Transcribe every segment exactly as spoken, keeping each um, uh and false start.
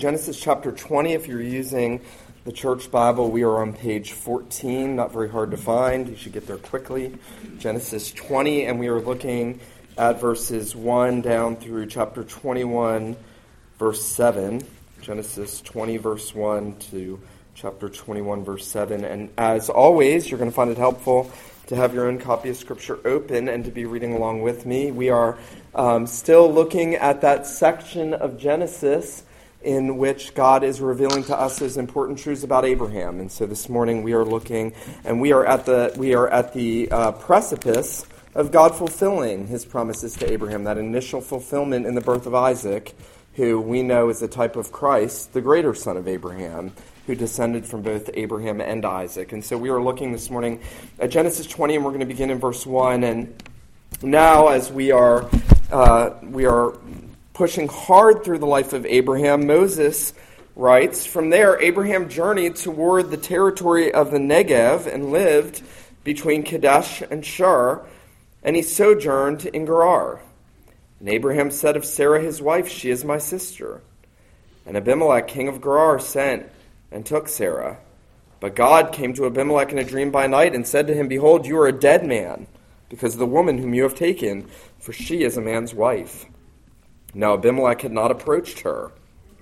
Genesis chapter twenty, if you're using the church Bible, we are on page fourteen, not very hard to find. You should get there quickly. Genesis twenty, and we are looking at verses one down through chapter twenty-one, verse seven. Genesis twenty, verse one to chapter twenty-one, verse seven. And as always, you're going to find it helpful to have your own copy of Scripture open and to be reading along with me. We are um, still looking at that section of Genesis in which God is revealing to us those important truths about Abraham. And so this morning we are looking, and we are at the we are at the uh, precipice of God fulfilling His promises to Abraham, that initial fulfillment in the birth of Isaac, who we know is a type of Christ, the greater son of Abraham, who descended from both Abraham and Isaac. And so we are looking this morning at Genesis twenty, and we're going to begin in verse one. And now, as we are uh, we are pushing hard through the life of Abraham, Moses writes, "From there, Abraham journeyed toward the territory of the Negev and lived between Kadesh and Shur, and he sojourned in Gerar. And Abraham said of Sarah his wife, 'She is my sister.' And Abimelech, king of Gerar, sent and took Sarah. But God came to Abimelech in a dream by night and said to him, 'Behold, you are a dead man, because of the woman whom you have taken, for she is a man's wife.' Now Abimelech had not approached her.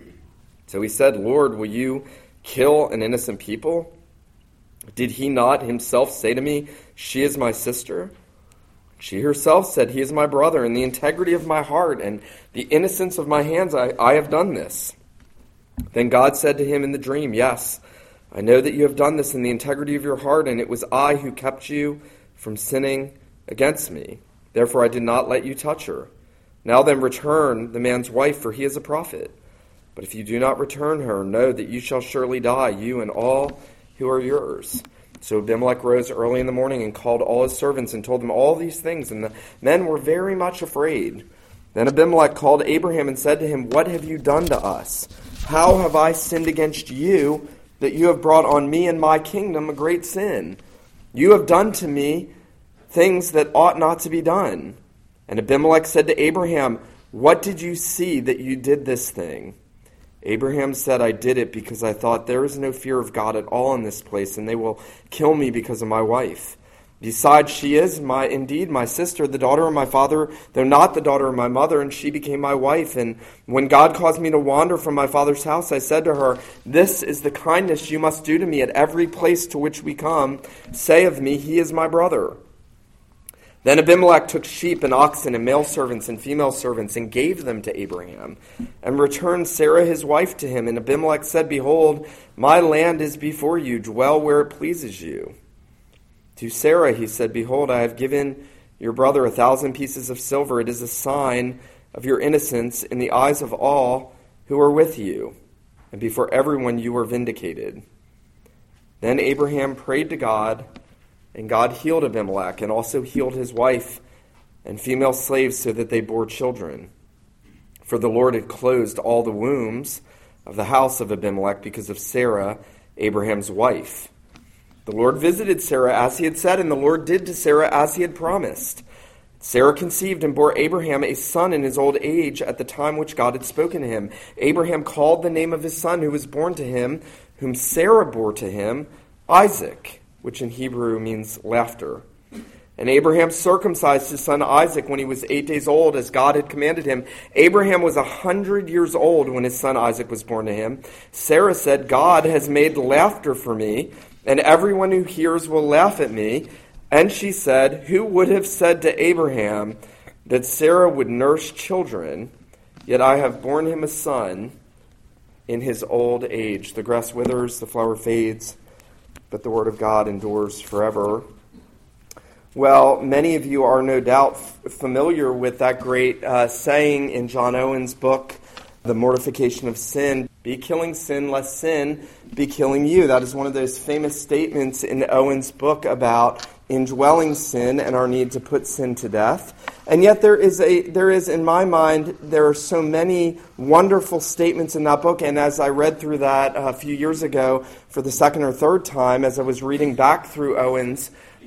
So he said, 'Lord, will you kill an innocent people? Did he not himself say to me, "She is my sister"? She herself said, "He is my brother. In the integrity of my heart and the innocence of my hands, I, I have done this." Then God said to him in the dream, "Yes, I know that you have done this in the integrity of your heart, and it was I who kept you from sinning against me. Therefore I did not let you touch her. Now then return the man's wife, for he is a prophet. But if you do not return her, know that you shall surely die, you and all who are yours." So Abimelech rose early in the morning and called all his servants and told them all these things, and the men were very much afraid. Then Abimelech called Abraham and said to him, "What have you done to us? How have I sinned against you, that you have brought on me and my kingdom a great sin? You have done to me things that ought not to be done." And Abimelech said to Abraham, "What did you see that you did this thing?" Abraham said, "I did it because I thought, there is no fear of God at all in this place, and they will kill me because of my wife. Besides, she is my indeed my sister, the daughter of my father, though not the daughter of my mother, and she became my wife. And when God caused me to wander from my father's house, I said to her, 'This is the kindness you must do to me at every place to which we come. Say of me, he is my brother.' Then Abimelech took sheep and oxen and male servants and female servants and gave them to Abraham and returned Sarah his wife to him. And Abimelech said, 'Behold, my land is before you. Dwell where it pleases you.' To Sarah he said, 'Behold, I have given your brother a thousand pieces of silver. It is a sign of your innocence in the eyes of all who are with you, and before everyone you were vindicated.' Then Abraham prayed to God, and God healed Abimelech and also healed his wife and female slaves so that they bore children. For the Lord had closed all the wombs of the house of Abimelech because of Sarah, Abraham's wife. The Lord visited Sarah as he had said, and the Lord did to Sarah as he had promised. Sarah conceived and bore Abraham a son in his old age at the time which God had spoken to him. Abraham called the name of his son who was born to him, whom Sarah bore to him, Isaac, which in Hebrew means laughter. And Abraham circumcised his son Isaac when he was eight days old, as God had commanded him. Abraham was a hundred years old when his son Isaac was born to him. Sarah said, 'God has made laughter for me, and everyone who hears will laugh at me.' And she said, 'Who would have said to Abraham that Sarah would nurse children? Yet I have borne him a son in his old age.'" The grass withers, the flower fades, but the word of God endures forever. Well, many of you are no doubt f- familiar with that great uh, saying in John Owen's book, The Mortification of Sin, "Be killing sin, lest sin be killing you." That is one of those famous statements in Owen's book about indwelling sin and our need to put sin to death. And yet there is, a there is, in my mind, there are so many wonderful statements in that book. And as I read through that a few years ago for the second or third time, as I was reading back through Owen's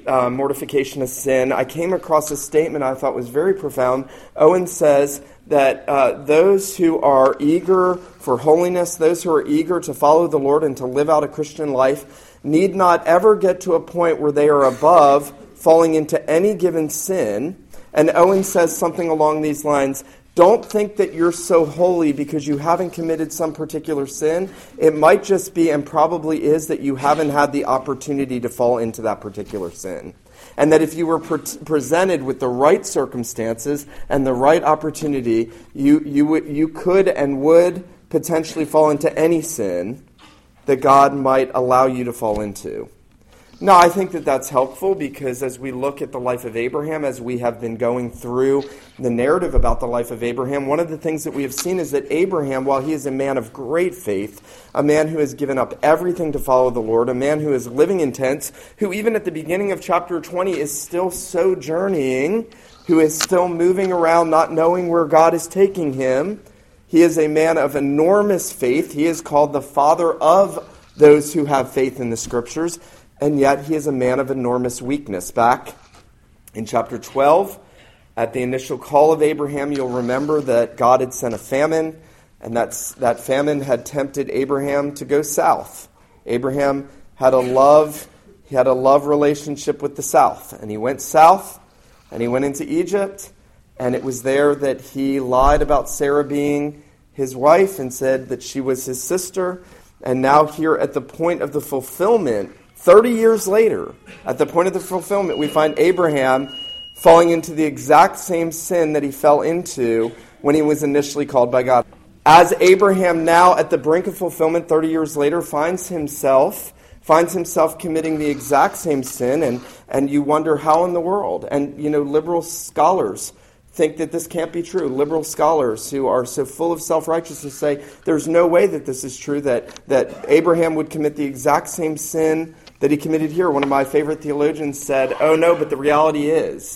uh, mortification of sin, I came across a statement I thought was very profound. Owen says that uh, those who are eager for holiness, those who are eager to follow the Lord and to live out a Christian life, need not ever get to a point where they are above falling into any given sin. And Owen says something along these lines: don't think that you're so holy because you haven't committed some particular sin. It might just be, and probably is, that you haven't had the opportunity to fall into that particular sin. And that if you were pre- presented with the right circumstances and the right opportunity, you you would you could and would potentially fall into any sin that God might allow you to fall into. No, I think that that's helpful because as we look at the life of Abraham, as we have been going through the narrative about the life of Abraham, one of the things that we have seen is that Abraham, while he is a man of great faith, a man who has given up everything to follow the Lord, a man who is living in tents, who even at the beginning of chapter twenty is still sojourning, who is still moving around not knowing where God is taking him. He is a man of enormous faith. He is called the father of those who have faith in the Scriptures. And yet he is a man of enormous weakness. Back in chapter twelve, at the initial call of Abraham, you'll remember that God had sent a famine, and that's, that famine had tempted Abraham to go south. Abraham had a love, he had a love relationship with the south, and he went south, and he went into Egypt, and it was there that he lied about Sarah being his wife and said that she was his sister. And now here at the point of the fulfillment, thirty years later, at the point of the fulfillment, we find Abraham falling into the exact same sin that he fell into when he was initially called by God. As Abraham now, at the brink of fulfillment, thirty years later, finds himself finds himself committing the exact same sin, and, and you wonder how in the world. And, you know, liberal scholars think that this can't be true. Liberal scholars who are so full of self-righteousness say there's no way that this is true, that, that Abraham would commit the exact same sin that he committed here. One of my favorite theologians said, oh no, but the reality is,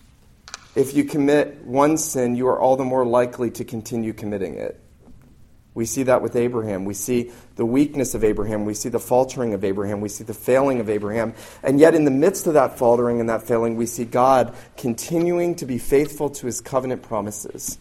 if you commit one sin, you are all the more likely to continue committing it. We see that with Abraham. We see the weakness of Abraham. We see the faltering of Abraham. We see the failing of Abraham. And yet in the midst of that faltering and that failing, we see God continuing to be faithful to his covenant promises.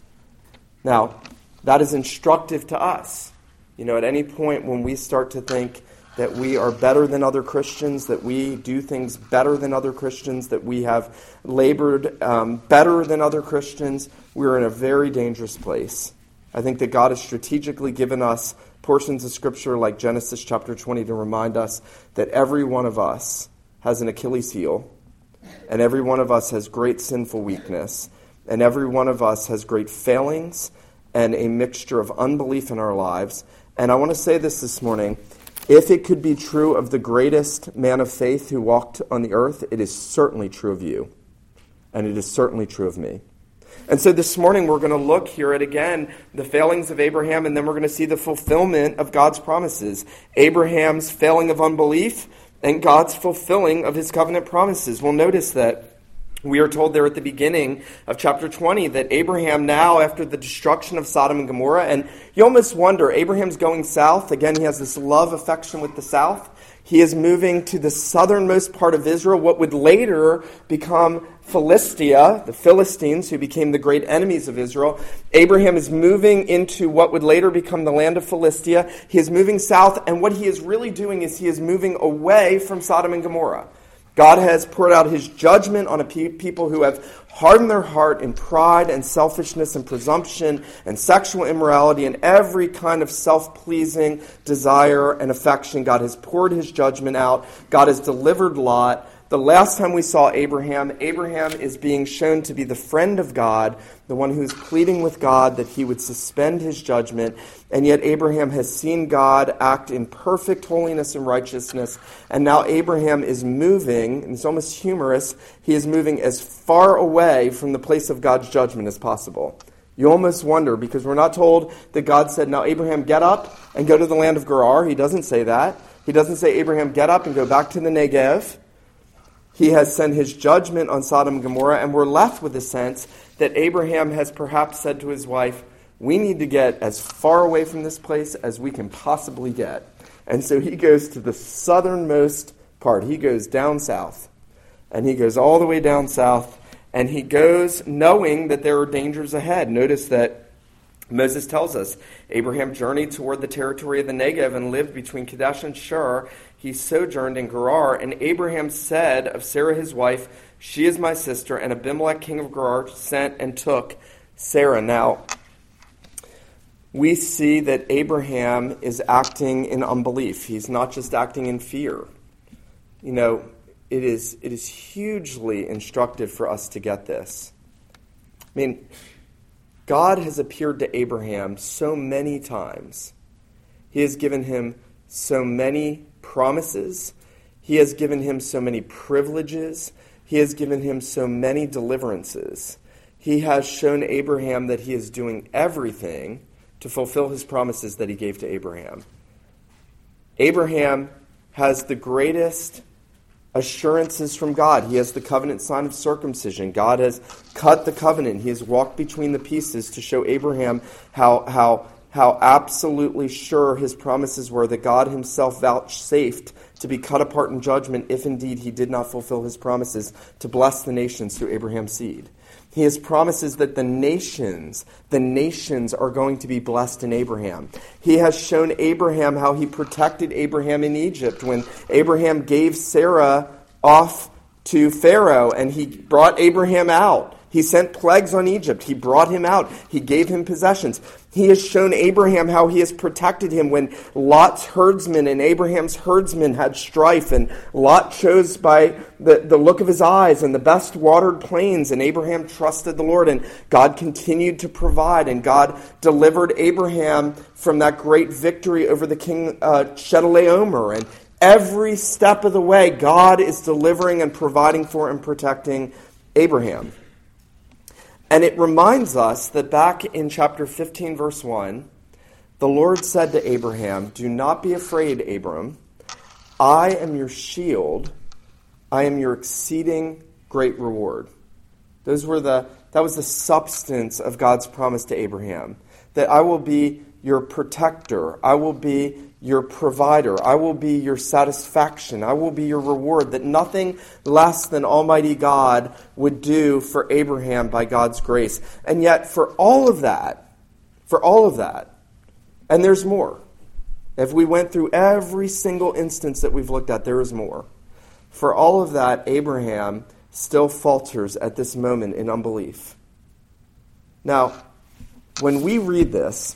Now, that is instructive to us. You know, at any point when we start to think that we are better than other Christians, that we do things better than other Christians, that we have labored um, better than other Christians, we're in a very dangerous place. I think that God has strategically given us portions of Scripture like Genesis chapter twenty to remind us that every one of us has an Achilles heel, and every one of us has great sinful weakness, and every one of us has great failings and a mixture of unbelief in our lives. And I want to say this this morning: if it could be true of the greatest man of faith who walked on the earth, it is certainly true of you. And it is certainly true of me. And so this morning we're going to look here at, again, the failings of Abraham, and then we're going to see the fulfillment of God's promises. Abraham's failing of unbelief and God's fulfilling of his covenant promises. We'll notice that we are told there at the beginning of chapter twenty that Abraham now, after the destruction of Sodom and Gomorrah, and you almost wonder, Abraham's going south. Again, he has this love affection with the south. He is moving to the southernmost part of Israel, what would later become Philistia, the Philistines, who became the great enemies of Israel. Abraham is moving into what would later become the land of Philistia. He is moving south, and what he is really doing is he is moving away from Sodom and Gomorrah. God has poured out his judgment on a pe- people who have hardened their heart in pride and selfishness and presumption and sexual immorality and every kind of self-pleasing desire and affection. God has poured his judgment out. God has delivered Lot. The last time we saw Abraham, Abraham is being shown to be the friend of God, the one who's pleading with God that he would suspend his judgment. And yet Abraham has seen God act in perfect holiness and righteousness. And now Abraham is moving, and it's almost humorous, he is moving as far away from the place of God's judgment as possible. You almost wonder, because we're not told that God said, now Abraham, get up and go to the land of Gerar. He doesn't say that. He doesn't say, Abraham, get up and go back to the Negev. He has sent his judgment on Sodom and Gomorrah, and we're left with the sense that Abraham has perhaps said to his wife, we need to get as far away from this place as we can possibly get. And so he goes to the southernmost part. He goes down south. And he goes all the way down south, and he goes knowing that there are dangers ahead. Notice that Moses tells us, Abraham journeyed toward the territory of the Negev and lived between Kadesh and Shur. He sojourned in Gerar, and Abraham said of Sarah his wife, she is my sister, and Abimelech king of Gerar sent and took Sarah. Now, we see that Abraham is acting in unbelief. He's not just acting in fear. You know, it is it is hugely instructive for us to get this. I mean, God has appeared to Abraham so many times. He has given him so many promises. He has given him so many privileges. He has given him so many deliverances. He has shown Abraham that he is doing everything to fulfill his promises that he gave to Abraham. Abraham has the greatest assurances from God. He has the covenant sign of circumcision. God has cut the covenant. He has walked between the pieces to show Abraham how, how, how absolutely sure his promises were, that God himself vouchsafed to be cut apart in judgment if indeed he did not fulfill his promises to bless the nations through Abraham's seed. He has promises that the nations, the nations are going to be blessed in Abraham. He has shown Abraham how he protected Abraham in Egypt when Abraham gave Sarah off to Pharaoh and he brought Abraham out. He sent plagues on Egypt. He brought him out. He gave him possessions. He has shown Abraham how he has protected him when Lot's herdsmen and Abraham's herdsmen had strife, and Lot chose by the, the look of his eyes and the best watered plains, and Abraham trusted the Lord, and God continued to provide, and God delivered Abraham from that great victory over the king uh, Chedorlaomer, and every step of the way, God is delivering and providing for and protecting Abraham. And it reminds us that back in chapter fifteen, verse one, the Lord said to Abraham, do not be afraid, Abram. I am your shield. I am your exceeding great reward. Those were the that was the substance of God's promise to Abraham, that I will be your protector. I will be your provider. I will be your satisfaction. I will be your reward, that nothing less than Almighty God would do for Abraham by God's grace. And yet for all of that, for all of that, and there's more. If we went through every single instance that we've looked at, there is more. For all of that, Abraham still falters at this moment in unbelief. Now, when we read this,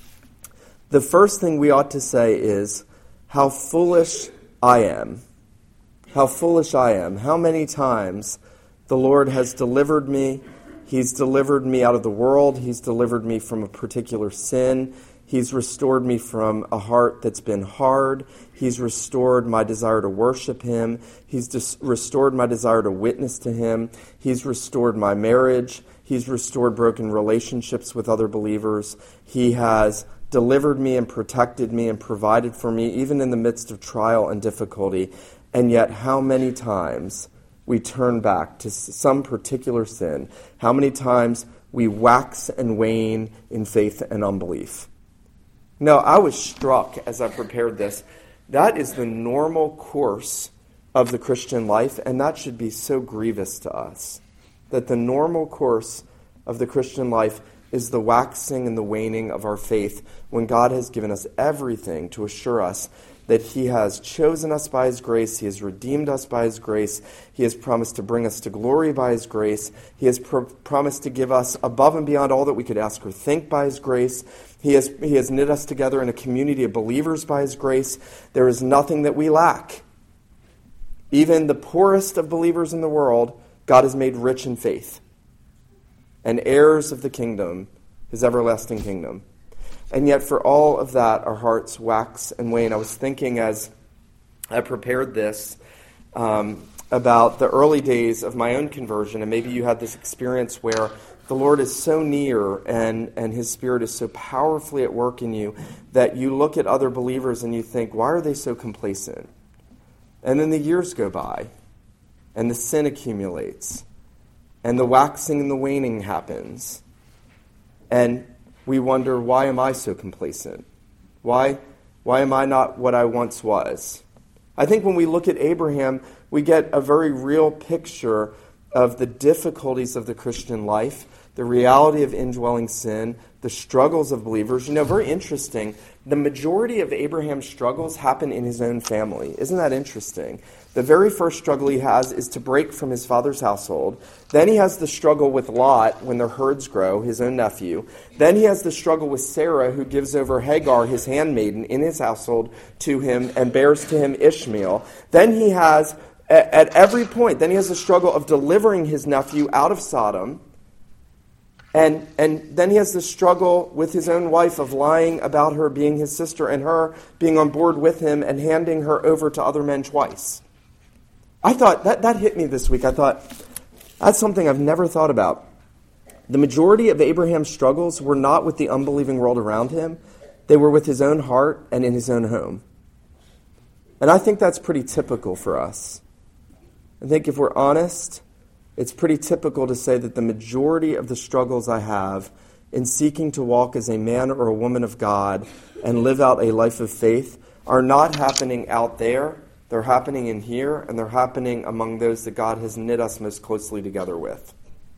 the first thing we ought to say is, how foolish I am. How foolish I am. How many times the Lord has delivered me. He's delivered me out of the world. He's delivered me from a particular sin. He's restored me from a heart that's been hard. He's restored my desire to worship Him. He's dis- restored my desire to witness to Him. He's restored my marriage. He's restored broken relationships with other believers. He has delivered me and protected me and provided for me, even in the midst of trial and difficulty. And yet, how many times we turn back to some particular sin? How many times we wax and wane in faith and unbelief? No, I was struck as I prepared this. That is the normal course of the Christian life, and that should be so grievous to us. That the normal course of the Christian life is the waxing and the waning of our faith when God has given us everything to assure us that He has chosen us by His grace, He has redeemed us by His grace, He has promised to bring us to glory by His grace, He has pro- promised to give us above and beyond all that we could ask or think by His grace, He has, He has knit us together in a community of believers by His grace. There is nothing that we lack. Even the poorest of believers in the world, God has made rich in faith, and heirs of the kingdom, His everlasting kingdom. And yet for all of that, our hearts wax and wane. I was thinking as I prepared this um, about the early days of my own conversion, and maybe you had this experience where the Lord is so near and, and His Spirit is so powerfully at work in you that you look at other believers and you think, why are they so complacent? And then the years go by, and the sin accumulates, and the waxing and the waning happens. And we wonder, why am I so complacent? Why, why am I not what I once was? I think when we look at Abraham, we get a very real picture of the difficulties of the Christian life, the reality of indwelling sin, the struggles of believers. You know, very interesting. The majority of Abraham's struggles happen in his own family. Isn't that interesting? The very first struggle he has is to break from his father's household. Then he has the struggle with Lot when their herds grow, his own nephew. Then he has the struggle with Sarah, who gives over Hagar, his handmaiden, in his household to him and bears to him Ishmael. Then he has, at every point, then he has the struggle of delivering his nephew out of Sodom. And and then he has the struggle with his own wife of lying about her being his sister and her being on board with him and handing her over to other men twice. I thought, that, that hit me this week. I thought, that's something I've never thought about. The majority of Abraham's struggles were not with the unbelieving world around him. They were with his own heart and in his own home. And I think that's pretty typical for us. I think if we're honest, it's pretty typical to say that the majority of the struggles I have in seeking to walk as a man or a woman of God and live out a life of faith are not happening out there. They're happening in here, and they're happening among those that God has knit us most closely together with.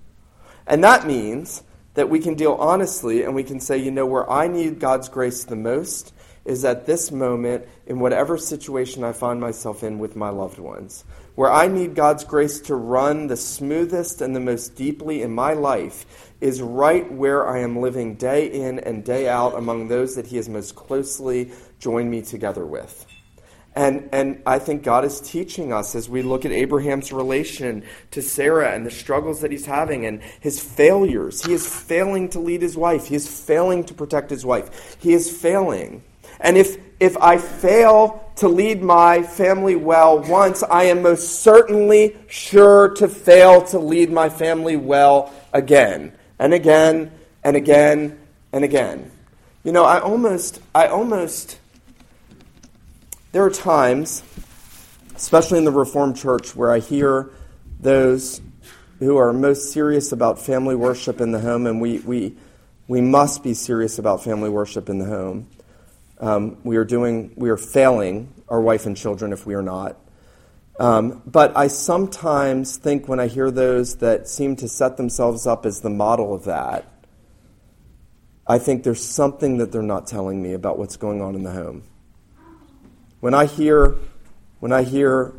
And that means that we can deal honestly and we can say, you know, where I need God's grace the most is at this moment in whatever situation I find myself in with my loved ones. Where I need God's grace to run the smoothest and the most deeply in my life is right where I am living day in and day out among those that he has most closely joined me together with. And and I think God is teaching us as we look at Abraham's relation to Sarah and the struggles that he's having and his failures. He is failing to lead his wife. He is failing to protect his wife. He is failing. And if if I fail to lead my family well once, I am most certainly sure to fail to lead my family well again and again and again and again. You know, I almost, I almost, there are times, especially in the Reformed Church, where I hear those who are most serious about family worship in the home, and we we we must be serious about family worship in the home. Um, we are doing, we are failing our wife and children if we are not. Um, but I sometimes think when I hear those that seem to set themselves up as the model of that, I think there's something that they're not telling me about what's going on in the home. When I hear, when I hear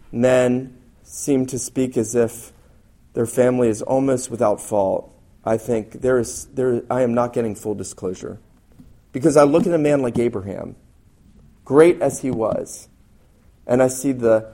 men seem to speak as if their family is almost without fault, I think there is, there, I am not getting full disclosure. Because I look at a man like Abraham, great as he was, and I see the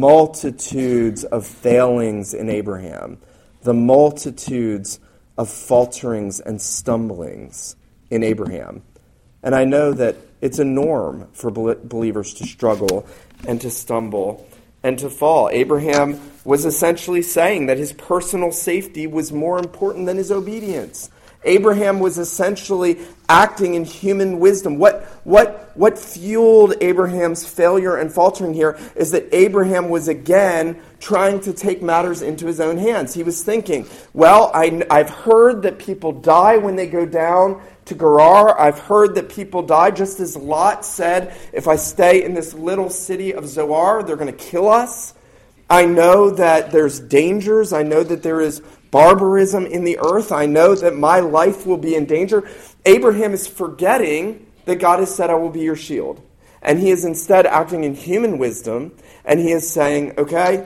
multitudes of failings in Abraham, the multitudes of falterings and stumblings in Abraham. And I know that it's a norm for believers to struggle and to stumble and to fall. Abraham was essentially saying that his personal safety was more important than his obedience. Abraham was essentially acting in human wisdom. What, what, what fueled Abraham's failure and faltering here is that Abraham was again trying to take matters into his own hands. He was thinking, well, I, I've heard that people die when they go down to Gerar. I've heard that people die, just as Lot said, if I stay in this little city of Zoar, they're going to kill us. I know that there's dangers. I know that there is barbarism in the earth. I know that my life will be in danger. Abraham is forgetting that God has said, I will be your shield. And he is instead acting in human wisdom, and he is saying, okay,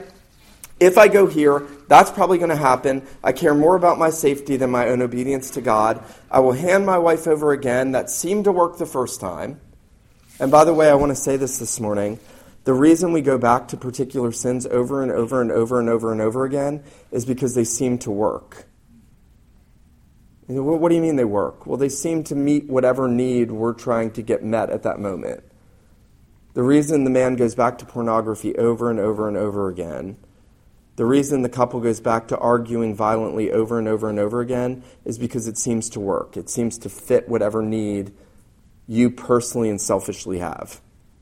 if I go here, that's probably going to happen. I care more about my safety than my own obedience to God. I will hand my wife over again. That seemed to work the first time. And by the way, I want to say this this morning. The reason we go back to particular sins over and over and over and over and over again is because they seem to work. You know, what do you mean they work? Well, they seem to meet whatever need we're trying to get met at that moment. The reason the man goes back to pornography over and over and over again, the reason the couple goes back to arguing violently over and over and over again is because it seems to work. It seems to fit whatever need you personally and selfishly have.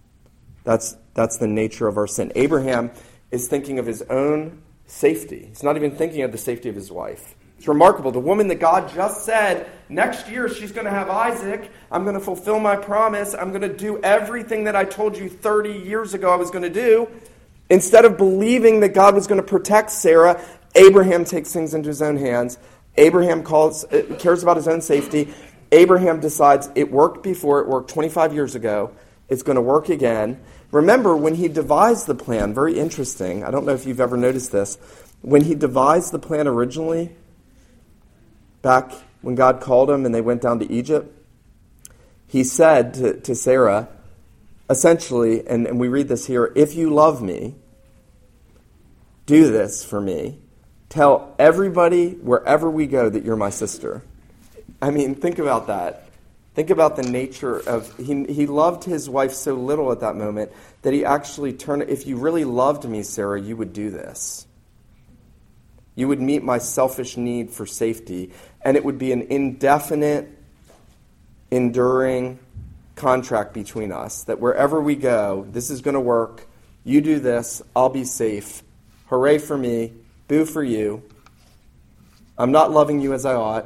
That's that's the nature of our sin. Abraham is thinking of his own safety. He's not even thinking of the safety of his wife. It's remarkable. The woman that God just said, next year she's going to have Isaac. I'm going to fulfill my promise. I'm going to do everything that I told you thirty years ago I was going to do. Instead of believing that God was going to protect Sarah, Abraham takes things into his own hands. Abraham calls, cares about his own safety. Abraham decides it worked before, it worked twenty-five years ago. It's going to work again. Remember, when he devised the plan, very interesting. I don't know if you've ever noticed this. When he devised the plan originally, back when God called him and they went down to Egypt, he said to, to Sarah, essentially, and, and we read this here, if you love me, do this for me. Tell everybody wherever we go that you're my sister. I mean, think about that. Think about the nature of, he, he loved his wife so little at that moment that he actually turned, if you really loved me, Sarah, you would do this. You would meet my selfish need for safety, and it would be an indefinite, enduring contract between us, that wherever we go, this is going to work. You do this, I'll be safe. Hooray for me, boo for you. I'm not loving you as I ought.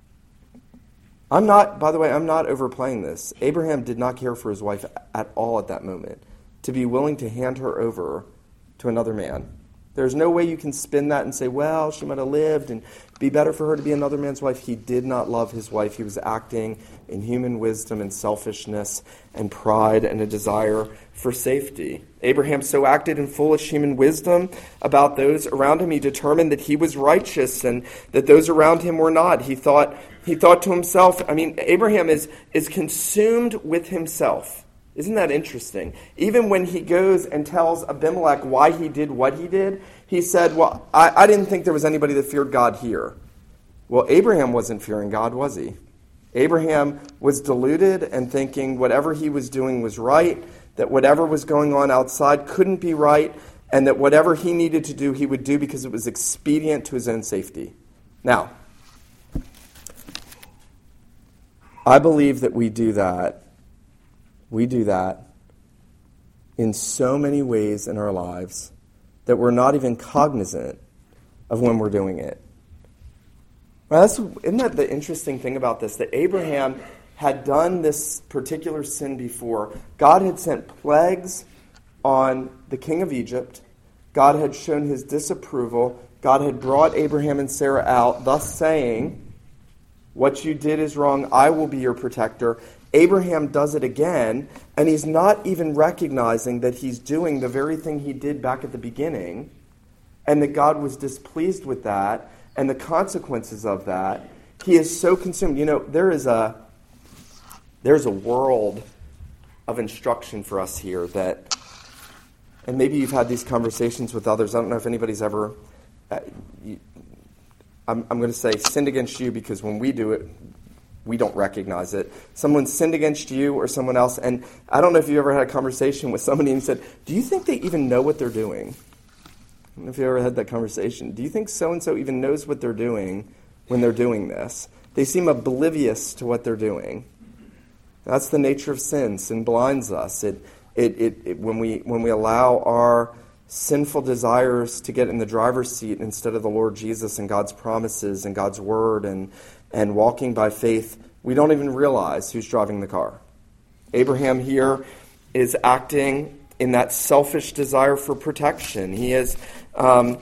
I'm not, by the way, I'm not overplaying this. Abraham did not care for his wife at all at that moment, to be willing to hand her over to another man. There's no way you can spin that and say, well, she might have lived and be better for her to be another man's wife. He did not love his wife. He was acting in human wisdom and selfishness and pride and a desire for safety. Abraham so acted in foolish human wisdom about those around him. He determined that he was righteous and that those around him were not. He thought he thought to himself, I mean, Abraham is, is consumed with himself. Isn't that interesting? Even when he goes and tells Abimelech why he did what he did, he said, well, I, I didn't think there was anybody that feared God here. Well, Abraham wasn't fearing God, was he? Abraham was deluded and thinking whatever he was doing was right, that whatever was going on outside couldn't be right, and that whatever he needed to do, he would do because it was expedient to his own safety. Now, I believe that we do that. We do that in so many ways in our lives that we're not even cognizant of when we're doing it. Well, that's, isn't that the interesting thing about this? That Abraham had done this particular sin before. God had sent plagues on the king of Egypt. God had shown his disapproval. God had brought Abraham and Sarah out, thus saying, what you did is wrong. I will be your protector. Abraham does it again, and he's not even recognizing that he's doing the very thing he did back at the beginning, and that God was displeased with that, and the consequences of that. He is so consumed. You know, there is a there's a world of instruction for us here that, and maybe you've had these conversations with others. I don't know if anybody's ever, uh, you, I'm, I'm going to say sinned against you, because when we do it, we don't recognize it. Someone sinned against you or someone else, and I don't know if you ever had a conversation with somebody and said, do you think they even know what they're doing? I don't know if you ever had that conversation. Do you think so-and-so even knows what they're doing when they're doing this? They seem oblivious to what they're doing. That's the nature of sin. Sin blinds us. It, it, it, it, when we when we allow our sinful desires to get in the driver's seat instead of the Lord Jesus and God's promises and God's word and and walking by faith, we don't even realize who's driving the car. Abraham here is acting in that selfish desire for protection. He is um,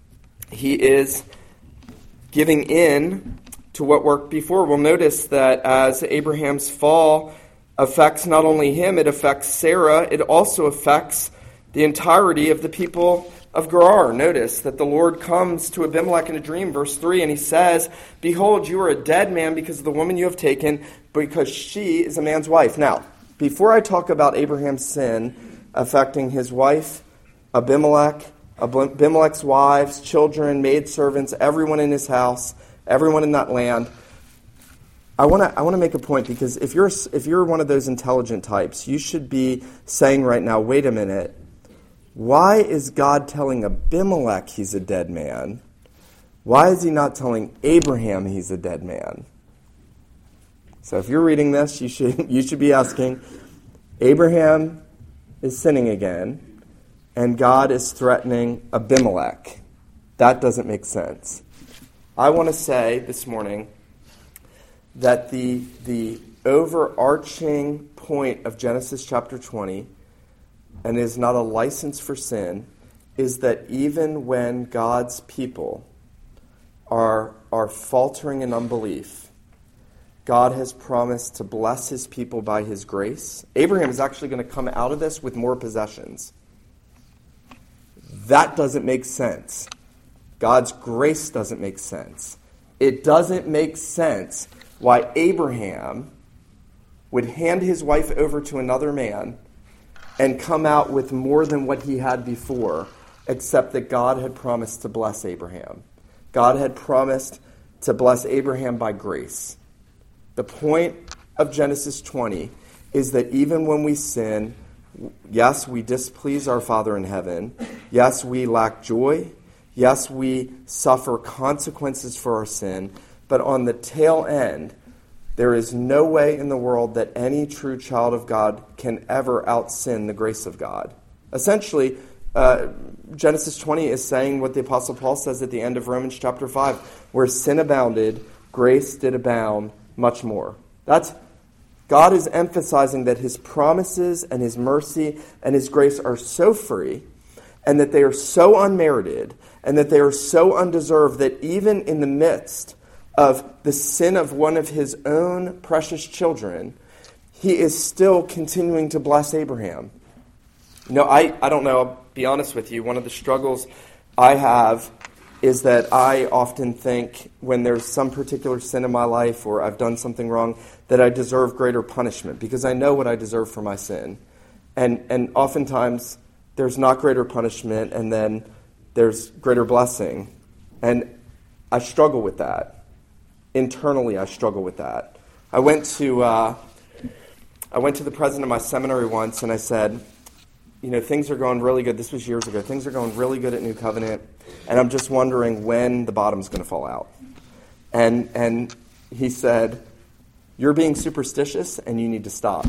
he is giving in to what worked before. We'll notice that as Abraham's fall affects not only him, it affects Sarah, it also affects the entirety of the people of Gerar. Notice that the Lord comes to Abimelech in a dream, verse three, and he says, behold, you are a dead man because of the woman you have taken, because she is a man's wife. Now, before I talk about Abraham's sin affecting his wife, Abimelech, Abimelech's wives, children, maidservants, everyone in his house, everyone in that land, I want to I want to make a point, because if you're if you're one of those intelligent types, you should be saying right now, wait a minute, why is God telling Abimelech he's a dead man? Why is he not telling Abraham he's a dead man? So if you're reading this, you should you should be asking, Abraham is sinning again, and God is threatening Abimelech. That doesn't make sense. I want to say this morning that the, the overarching point of Genesis chapter twenty, and is not a license for sin, is that even when God's people are, are faltering in unbelief, God has promised to bless his people by his grace. Abraham is actually going to come out of this with more possessions. That doesn't make sense. God's grace doesn't make sense. It doesn't make sense why Abraham would hand his wife over to another man and come out with more than what he had before, except that God had promised to bless Abraham. God had promised to bless Abraham by grace. The point of Genesis twenty is that even when we sin, yes, we displease our Father in heaven. Yes, we lack joy. Yes, we suffer consequences for our sin. But on the tail end, there is no way in the world that any true child of God can ever out-sin the grace of God. Essentially, uh, Genesis twenty is saying what the Apostle Paul says at the end of Romans chapter five, where sin abounded, grace did abound much more. That's God is emphasizing that his promises and his mercy and his grace are so free, and that they are so unmerited, and that they are so undeserved, that even in the midst of the sin of one of his own precious children, he is still continuing to bless Abraham. You know, I, I don't know, I'll be honest with you, one of the struggles I have is that I often think when there's some particular sin in my life or I've done something wrong, that I deserve greater punishment because I know what I deserve for my sin. And and oftentimes there's not greater punishment, and then there's greater blessing. And I struggle with that. Internally, I struggle with that. I went to uh, I went to the president of my seminary once, and I said, you know, things are going really good. This was years ago. Things are going really good at New Covenant, and I'm just wondering when the bottom's going to fall out. And and he said, you're being superstitious, and you need to stop.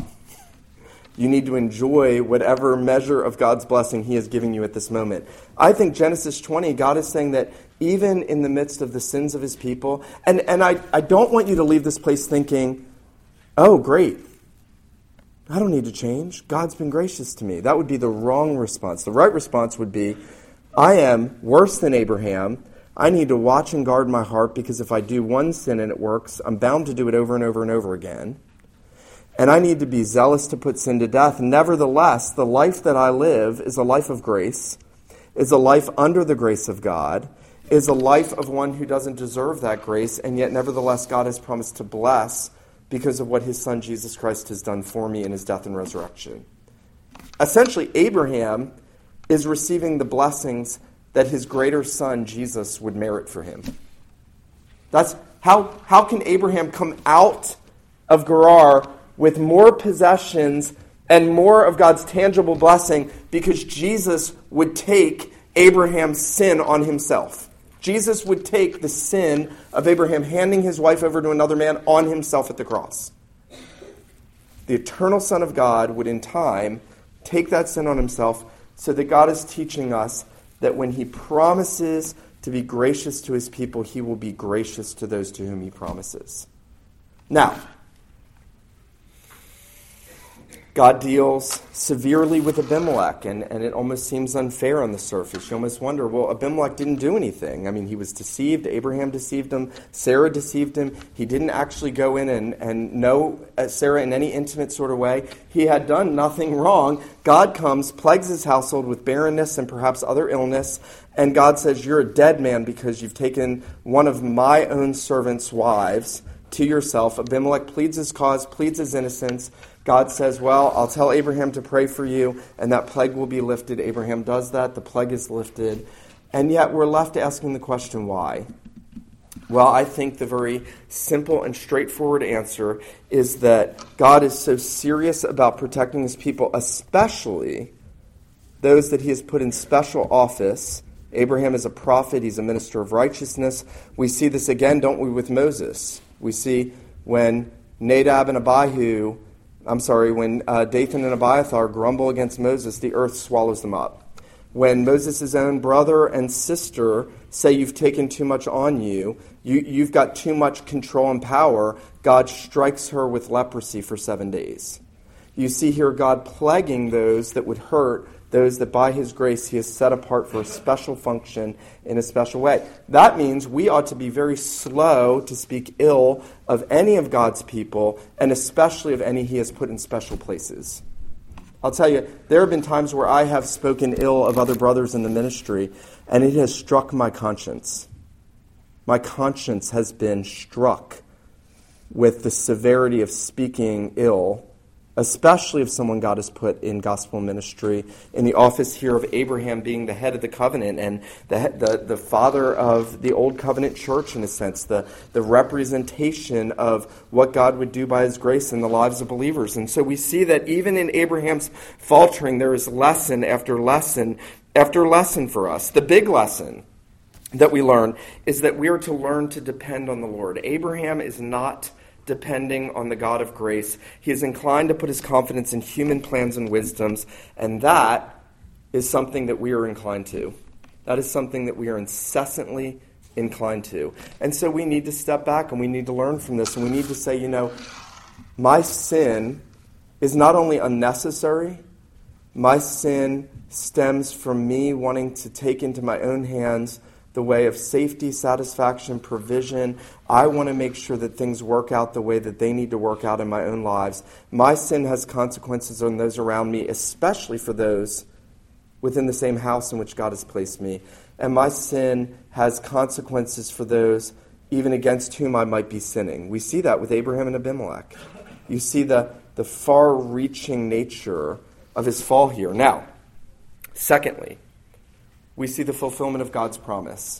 You need to enjoy whatever measure of God's blessing he is giving you at this moment. I think Genesis twenty, God is saying that even in the midst of the sins of his people, and, and I, I don't want you to leave this place thinking, oh, great, I don't need to change. God's been gracious to me. That would be the wrong response. The right response would be, I am worse than Abraham. I need to watch and guard my heart, because if I do one sin and it works, I'm bound to do it over and over and over again. And I need to be zealous to put sin to death. Nevertheless, the life that I live is a life of grace, is a life under the grace of God, is a life of one who doesn't deserve that grace, and yet nevertheless God has promised to bless because of what his son Jesus Christ has done for me in his death and resurrection. Essentially, Abraham is receiving the blessings that his greater son Jesus would merit for him. That's how, how can Abraham come out of Gerar with more possessions and more of God's tangible blessing? Because Jesus would take Abraham's sin on himself. Jesus would take the sin of Abraham handing his wife over to another man on himself at the cross. The eternal Son of God would in time take that sin on himself, so that God is teaching us that when he promises to be gracious to his people, he will be gracious to those to whom he promises. Now, God deals severely with Abimelech, and, and it almost seems unfair on the surface. You almost wonder, well, Abimelech didn't do anything. I mean, he was deceived. Abraham deceived him. Sarah deceived him. He didn't actually go in and, and know Sarah in any intimate sort of way. He had done nothing wrong. God comes, plagues his household with barrenness and perhaps other illness, and God says, you're a dead man because you've taken one of my own servants' wives to yourself. Abimelech pleads his cause, pleads his innocence. God says, well, I'll tell Abraham to pray for you, and that plague will be lifted. Abraham does that. The plague is lifted. And yet we're left asking the question, why? Well, I think the very simple and straightforward answer is that God is so serious about protecting his people, especially those that he has put in special office. Abraham is a prophet. He's a minister of righteousness. We see this again, don't we, with Moses? We see when Nadab and Abihu I'm sorry, when uh, Dathan and Abiathar grumble against Moses, the earth swallows them up. When Moses' own brother and sister say you've taken too much on you, you, you've got too much control and power, God strikes her with leprosy for seven days. You see here God plaguing those that would hurt, those that by his grace he has set apart for a special function in a special way. That means we ought to be very slow to speak ill of any of God's people, and especially of any he has put in special places. I'll tell you, there have been times where I have spoken ill of other brothers in the ministry, and it has struck my conscience. My conscience has been struck with the severity of speaking ill, especially of someone God has put in gospel ministry, in the office here of Abraham being the head of the covenant and the the, the father of the old covenant church, in a sense, the, the representation of what God would do by his grace in the lives of believers. And so we see that even in Abraham's faltering, there is lesson after lesson after lesson for us. The big lesson that we learn is that we are to learn to depend on the Lord. Abraham is not depending on the God of grace. He is inclined to put his confidence in human plans and wisdoms, and that is something that we are inclined to. That is something that we are incessantly inclined to. And so we need to step back and we need to learn from this, and we need to say, you know, my sin is not only unnecessary, my sin stems from me wanting to take into my own hands the way of safety, satisfaction, provision. I want to make sure that things work out the way that they need to work out in my own lives. My sin has consequences on those around me, especially for those within the same house in which God has placed me. And my sin has consequences for those even against whom I might be sinning. We see that with Abraham and Abimelech. You see the, the far-reaching nature of his fall here. Now, secondly, we see the fulfillment of God's promise.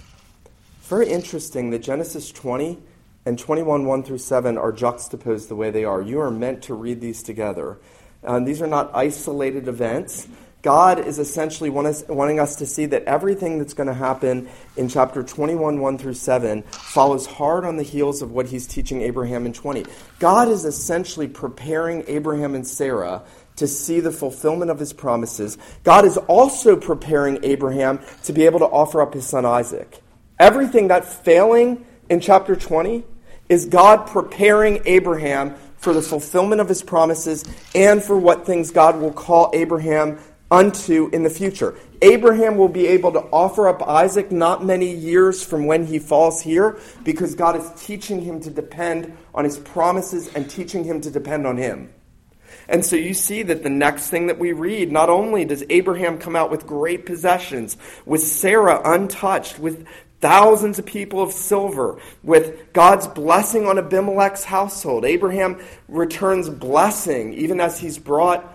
It's very interesting that Genesis twenty and twenty-one, one through seven are juxtaposed the way they are. You are meant to read these together. Um, these are not isolated events. God is essentially want us, wanting us to see that everything that's going to happen in chapter twenty-one, one through seven follows hard on the heels of what he's teaching Abraham in twenty. God is essentially preparing Abraham and Sarah to see the fulfillment of his promises. God is also preparing Abraham to be able to offer up his son Isaac. Everything that failing in chapter twenty is God preparing Abraham for the fulfillment of his promises and for what things God will call Abraham unto in the future. Abraham will be able to offer up Isaac not many years from when he falls here, because God is teaching him to depend on his promises and teaching him to depend on him. And so you see that the next thing that we read, not only does Abraham come out with great possessions, with Sarah untouched, with thousands of people of silver, with God's blessing on Abimelech's household. Abraham returns blessing even as he's brought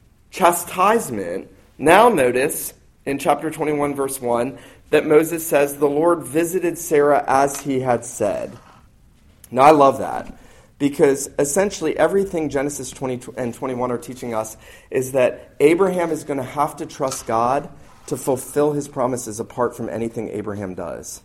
chastisement. Now notice in chapter twenty-one, verse one, that Moses says, the Lord visited Sarah as he had said. Now I love that, because essentially everything Genesis twenty and twenty-one are teaching us is that Abraham is going to have to trust God to fulfill his promises apart from anything Abraham does.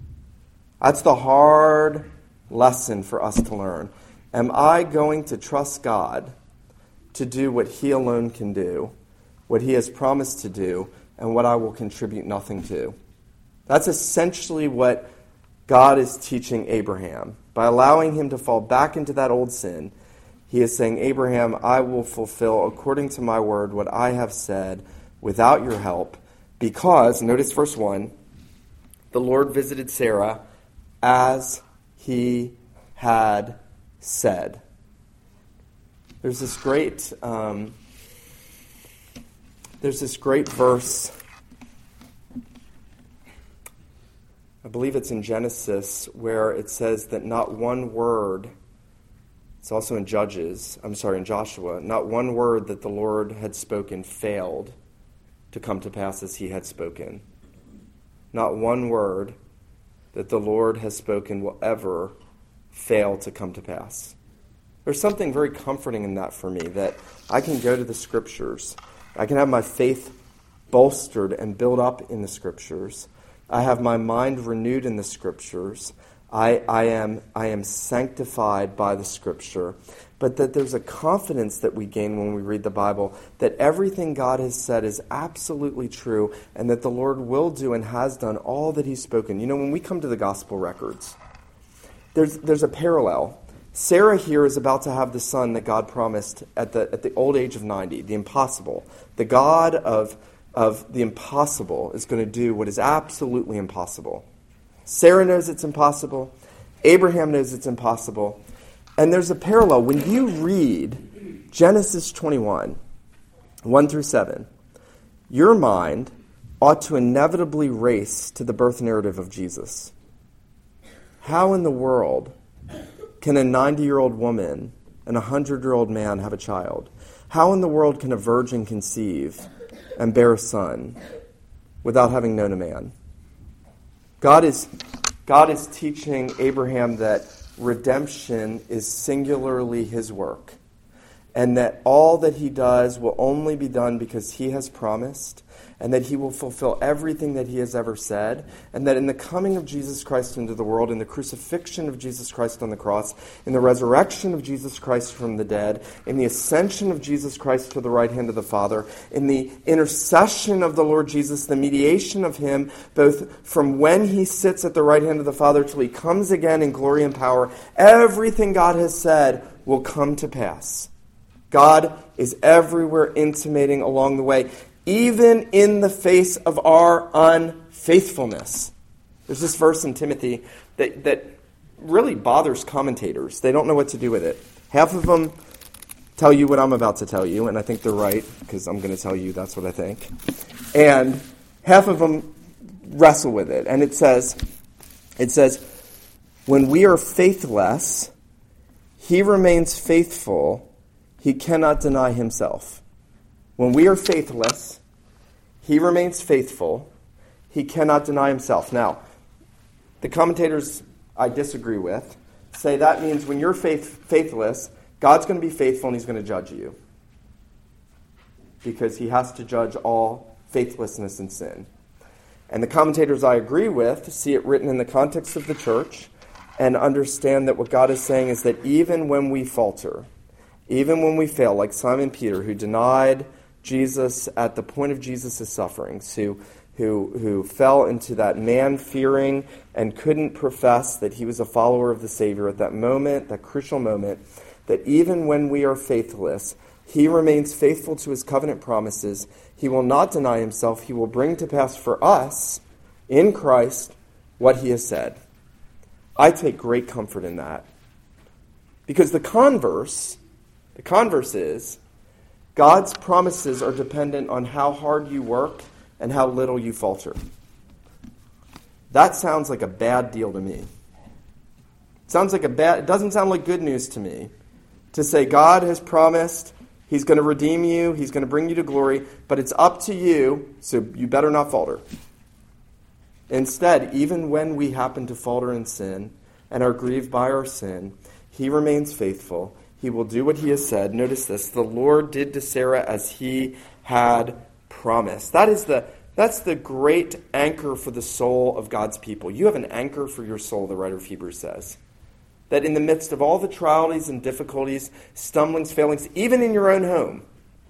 That's the hard lesson for us to learn. Am I going to trust God to do what he alone can do, what he has promised to do, and what I will contribute nothing to? That's essentially what God is teaching Abraham. By allowing him to fall back into that old sin, he is saying, Abraham, I will fulfill according to my word what I have said without your help, because, notice verse one, the Lord visited Sarah as he had said. There's this great, um, there's this great verse, I believe it's in Genesis, where it says that not one word, it's also in Judges, I'm sorry, in Joshua, not one word that the Lord had spoken failed to come to pass as he had spoken. Not one word that the Lord has spoken will ever fail to come to pass. There's something very comforting in that for me, that I can go to the Scriptures. I can have my faith bolstered and built up in the Scriptures. I have my mind renewed in the Scriptures. I, I am I am sanctified by the Scripture. but that there's a confidence that we gain when we read the Bible that everything God has said is absolutely true and that the Lord will do and has done all that he's spoken. You know, when we come to the gospel records, there's there's a parallel. Sarah here is about to have the son that God promised at the at the old age of ninety, the impossible. The God of, of the impossible is going to do what is absolutely impossible. Sarah knows it's impossible. Abraham knows it's impossible. And there's a parallel. When you read Genesis twenty-one, one through seven, your mind ought to inevitably race to the birth narrative of Jesus. How in the world can a ninety-year-old woman and a hundred-year-old man have a child? How in the world can a virgin conceive and bear a son without having known a man? God is, God is teaching Abraham that redemption is singularly his work, and that all that he does will only be done because he has promised, and that he will fulfill everything that he has ever said, and that in the coming of Jesus Christ into the world, in the crucifixion of Jesus Christ on the cross, in the resurrection of Jesus Christ from the dead, in the ascension of Jesus Christ to the right hand of the Father, in the intercession of the Lord Jesus, the mediation of him, both from when he sits at the right hand of the Father till he comes again in glory and power, everything God has said will come to pass. God is everywhere intimating along the way, even in the face of our unfaithfulness. There's this verse in Timothy that, that really bothers commentators. They don't know what to do with it. Half of them tell you what I'm about to tell you, and I think they're right, because I'm going to tell you that's what I think. And half of them wrestle with it. And it says, it says, when we are faithless, he remains faithful. He cannot deny himself. When we are faithless, he remains faithful. He cannot deny himself. Now, the commentators I disagree with say that means when you're faith, faithless, God's going to be faithful and he's going to judge you. Because he has to judge all faithlessness and sin. And the commentators I agree with see it written in the context of the church and understand that what God is saying is that even when we falter, even when we fail, like Simon Peter, who denied Jesus at the point of Jesus' sufferings, who, who, who fell into that man-fearing and couldn't profess that he was a follower of the Savior at that moment, that crucial moment, that even when we are faithless, he remains faithful to his covenant promises. He will not deny himself. He will bring to pass for us, in Christ, what he has said. I take great comfort in that. Because the converse, the converse is, God's promises are dependent on how hard you work and how little you falter. That sounds like a bad deal to me. It sounds like a bad, it doesn't sound like good news to me to say God has promised he's going to redeem you, he's going to bring you to glory, but it's up to you, so you better not falter. Instead, even when we happen to falter in sin and are grieved by our sin, he remains faithful. He will do what he has said. Notice this, the Lord did to Sarah as he had promised. That is the that's the great anchor for the soul of God's people. You have an anchor for your soul, the writer of Hebrews says. That in the midst of all the trials and difficulties, stumblings, failings, even in your own home,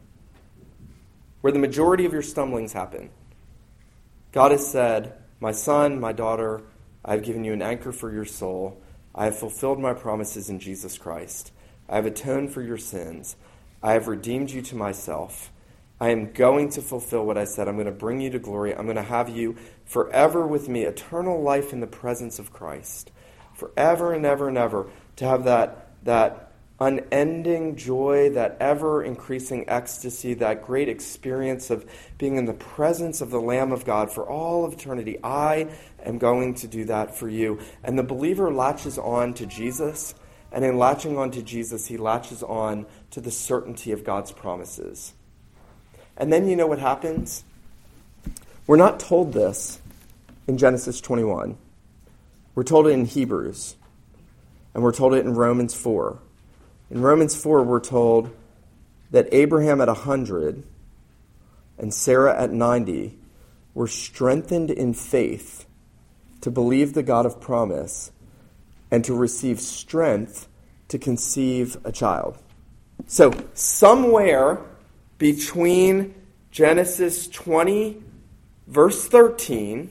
where the majority of your stumblings happen, God has said, my son, my daughter, I have given you an anchor for your soul. I have fulfilled my promises in Jesus Christ. I have atoned for your sins. I have redeemed you to myself. I am going to fulfill what I said. I'm going to bring you to glory. I'm going to have you forever with me, eternal life in the presence of Christ. Forever and ever and ever, to have that, that unending joy, that ever-increasing ecstasy, that great experience of being in the presence of the Lamb of God for all of eternity. I am going to do that for you. And the believer latches on to Jesus, and in latching on to Jesus, he latches on to the certainty of God's promises. And then you know what happens? We're not told this in Genesis twenty-one. We're told it in Hebrews, and we're told it in Romans four. In Romans four, we're told that Abraham at one hundred and Sarah at ninety were strengthened in faith to believe the God of promise and to receive strength to conceive a child. So somewhere between Genesis twenty, verse thirteen,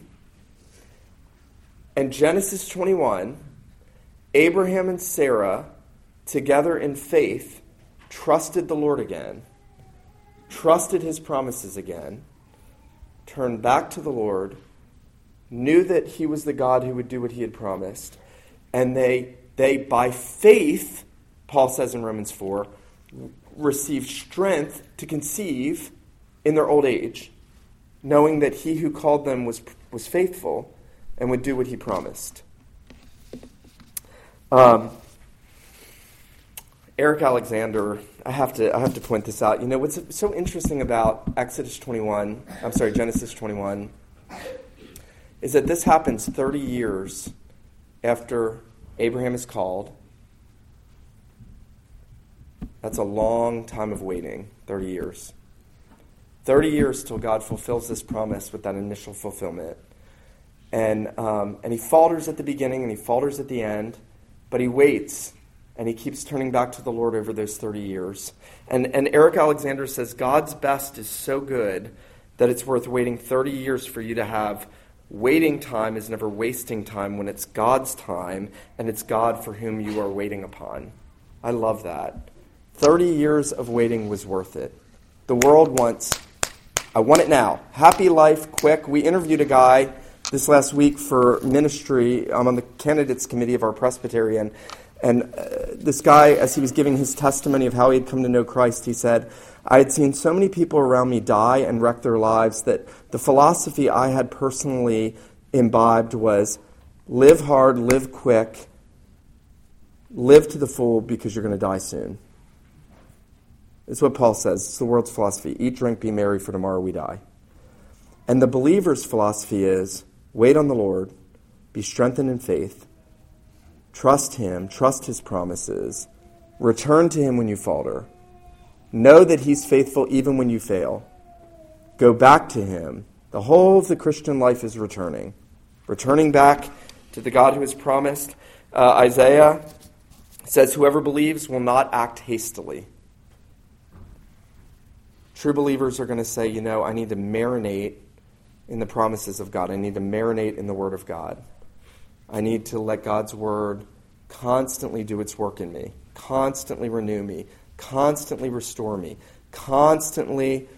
and Genesis twenty-one, Abraham and Sarah, together in faith, trusted the Lord again, trusted his promises again, turned back to the Lord, knew that he was the God who would do what he had promised, and they, they by faith, Paul says in Romans four, received strength to conceive in their old age, knowing that he who called them was, was faithful and would do what he promised. Um, Eric Alexander, I have to I have to point this out. You know what's so interesting about Exodus twenty-one, I'm sorry, Genesis twenty-one, is that this happens thirty years after Abraham is called. That's a long time of waiting, thirty years. thirty years till God fulfills this promise with that initial fulfillment. And um, and he falters at the beginning and he falters at the end, but he waits and he keeps turning back to the Lord over those thirty years. And, and Eric Alexander says God's best is so good that it's worth waiting thirty years for you to have. Waiting time is never wasting time when it's God's time and it's God for whom you are waiting upon. I love that. thirty years of waiting was worth it. The world wants, I want it now. Happy life, quick. We interviewed a guy this last week for ministry. I'm on the candidates committee of our Presbyterian. And uh, this guy, as he was giving his testimony of how he had come to know Christ, he said, I had seen so many people around me die and wreck their lives that the philosophy I had personally imbibed was live hard, live quick, live to the full because you're going to die soon. It's what Paul says. It's the world's philosophy. Eat, drink, be merry, for tomorrow we die. And the believer's philosophy is wait on the Lord, be strengthened in faith, trust him, trust his promises, return to him when you falter, know that he's faithful even when you fail, go back to him. The whole of the Christian life is returning, returning back to the God who has promised. Uh, Isaiah says, whoever believes will not act hastily. True believers are going to say, you know, I need to marinate in the promises of God. I need to marinate in the Word of God. I need to let God's Word constantly do its work in me, constantly renew me, constantly restore me, constantly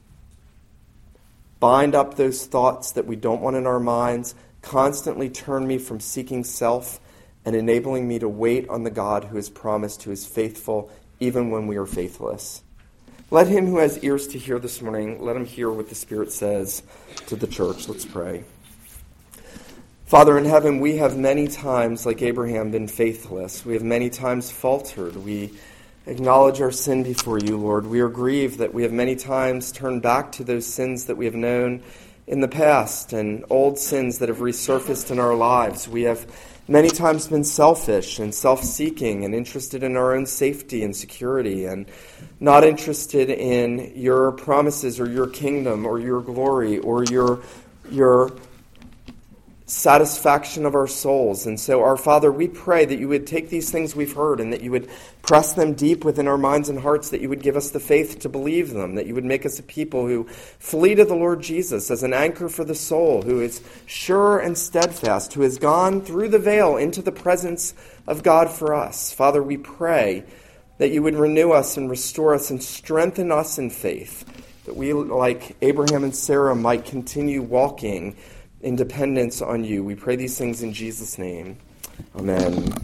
bind up those thoughts that we don't want in our minds, constantly turn me from seeking self and enabling me to wait on the God who has promised, who is faithful, even when we are faithless. Let him who has ears to hear this morning, let him hear what the Spirit says to the church. Let's pray. Father in heaven, we have many times, like Abraham, been faithless. We have many times faltered. We acknowledge our sin before you, Lord. We are grieved that we have many times turned back to those sins that we have known in the past and old sins that have resurfaced in our lives. We have many times been selfish and self-seeking and interested in our own safety and security and not interested in your promises or your kingdom or your glory or your your satisfaction of our souls. And so, our Father, we pray that you would take these things we've heard and that you would press them deep within our minds and hearts, that you would give us the faith to believe them, that you would make us a people who flee to the Lord Jesus as an anchor for the soul, who is sure and steadfast, who has gone through the veil into the presence of God for us. Father, we pray that you would renew us and restore us and strengthen us in faith, that we, like Abraham and Sarah, might continue walking in dependence on you. We pray these things in Jesus' name. Amen.